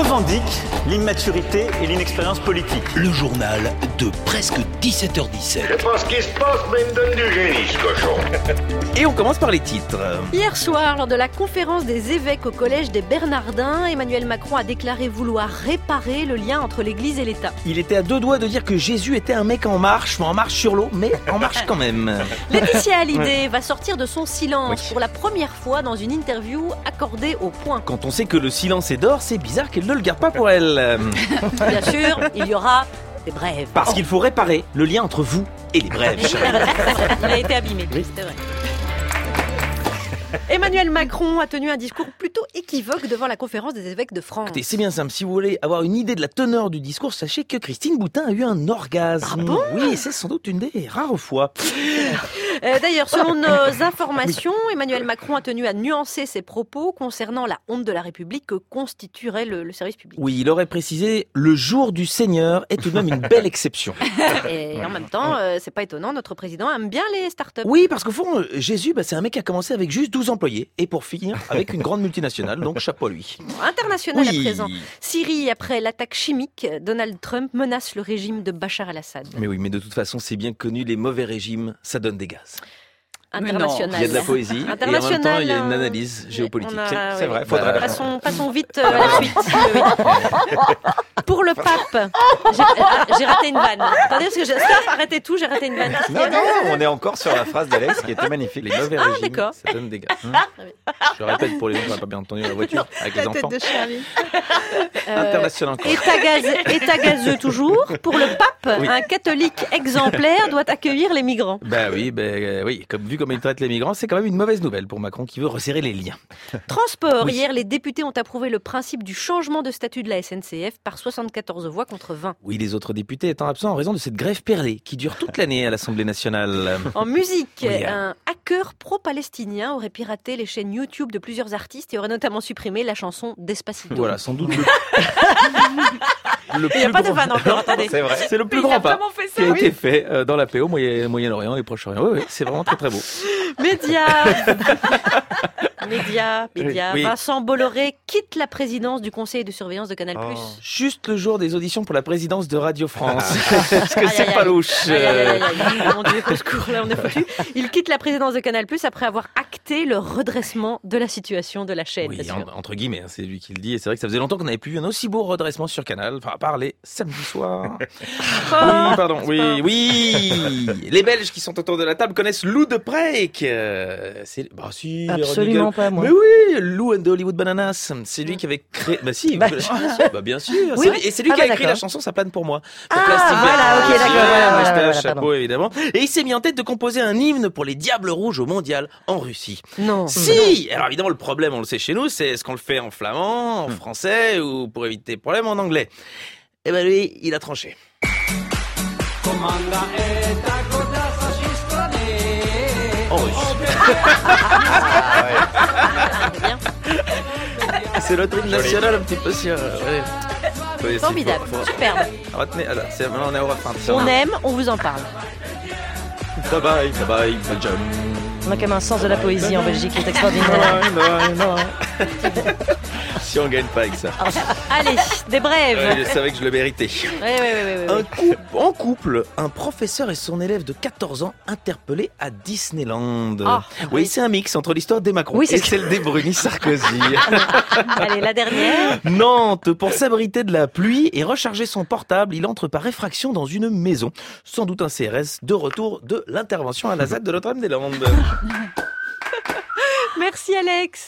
revendique l'immaturité et l'inexpérience politique. Le journal de presque 17h17. Je pense qu'il se passe, mais il me donne du génie, ce cochon. Et on commence par les titres. Hier soir, lors de la conférence des évêques au collège des Bernardins, Emmanuel Macron a déclaré vouloir réparer le lien entre l'Église et l'État. Il était à deux doigts de dire que Jésus était un mec en marche sur l'eau, mais en marche quand même. Laetitia Hallyday va sortir de son silence pour la première fois dans une interview accordée au Point. Quand on sait que le silence est d'or, c'est bizarre qu'elle ne le garde pas pour elle. Bien sûr, il y aura des brèves. Parce qu'il faut réparer le lien entre vous et les brèves. Il a été abîmé, c'est vrai. Emmanuel Macron a tenu un discours plutôt équivoque devant la conférence des évêques de France. Écoutez, c'est bien simple. Si vous voulez avoir une idée de la teneur du discours, sachez que Christine Boutin a eu un orgasme. Ah bon ? Oui, c'est sans doute une des rares fois. D'ailleurs, selon nos informations, Emmanuel Macron a tenu à nuancer ses propos concernant la honte de la République que constituerait le service public. Oui, il aurait précisé « Le jour du Seigneur est tout de même une belle exception ». Et en même temps, c'est pas étonnant, notre président aime bien les startups. Oui, parce qu'au fond, Jésus, c'est un mec qui a commencé avec juste 12 employés et pour finir avec une grande multinationale, donc chapeau à lui. International à présent. Syrie, après l'attaque chimique, Donald Trump menace le régime de Bachar el-Assad. Mais oui, mais de toute façon, c'est bien connu, les mauvais régimes, ça donne des gaz. International. Il y a de la poésie et en même temps il y a une analyse géopolitique. C'est vrai. Passons vite à la suite. Pour le pape, j'ai raté une vanne. Attendez, parce que arrêtez tout, j'ai raté une vanne. Non, on est encore sur la phrase d'Alex qui était magnifique. Les mauvais régimes, ça donne des gaz. Je répète pour les gens qui n'ont pas bien entendu la voiture avec les enfants. International encore. État gazeux toujours. Pour le pape, un catholique exemplaire doit accueillir les migrants. Oui, comme il traite les migrants, c'est quand même une mauvaise nouvelle pour Macron qui veut resserrer les liens. Transport. Hier, les députés ont approuvé le principe du changement de statut de la SNCF par 74 voix contre 20. Oui, les autres députés étant absents en raison de cette grève perlée qui dure toute l'année à l'Assemblée nationale. En musique, un hacker pro-palestinien aurait piraté les chaînes YouTube de plusieurs artistes et aurait notamment supprimé la chanson Despacito. Voilà, sans doute Il n'y a pas de vanne encore, attendez. C'est vrai. C'est le plus grand pas qui a été fait dans la paix au Moyen-Orient et Proche-Orient. Oui, c'est vraiment très très beau. Média. Oui. Vincent Bolloré quitte la présidence du conseil de surveillance de Canal+. Juste le jour des auditions pour la présidence de Radio France. Parce que c'est pas louche. Mon Dieu, au secours, là on est foutu. Il quitte la présidence de Canal+ après avoir acté le redressement de la situation de la chaîne. Oui, entre guillemets, c'est lui qui le dit. Et c'est vrai que ça faisait longtemps qu'on n'avait plus vu un aussi beau redressement sur Canal. Enfin, à part les samedis soirs. Oui. Les Belges qui sont autour de la table connaissent Lou de Preek. Absolument pas, moi. Mais oui, Lou and the Hollywood Bananas. C'est lui qui avait créé. Bien sûr. Oui. Et c'est lui qui a écrit la chanson Ça plane pour moi. Chapeau, évidemment. Et il s'est mis en tête de composer un hymne pour les Diables Rouges au Mondial en Russie. Non. Si. Alors évidemment, le problème, on le sait chez nous, c'est est-ce qu'on le fait en flamand, en français ou pour éviter les problèmes en anglais. Et lui, il a tranché. En russe. C'est notre hymne national un petit peu sur... Formidable, superbe. Retenez, maintenant on est au refrain. On aime, on vous en parle. Bye bye, Belgium. On a quand même un sens de la poésie en Belgique qui est extraordinaire. Si on gagne pas avec ça. Allez, des brèves. Je savais que je le méritais. Oui. En couple, un professeur et son élève de 14 ans interpellés à Disneyland. Oui, c'est un mix entre l'histoire des Macron et celle des Bruni-Sarkozy. Allez, la dernière. Nantes, pour s'abriter de la pluie et recharger son portable, il entre par effraction dans une maison. Sans doute un CRS de retour de l'intervention à la ZAD de Notre-Dame-des-Landes. Merci Alex.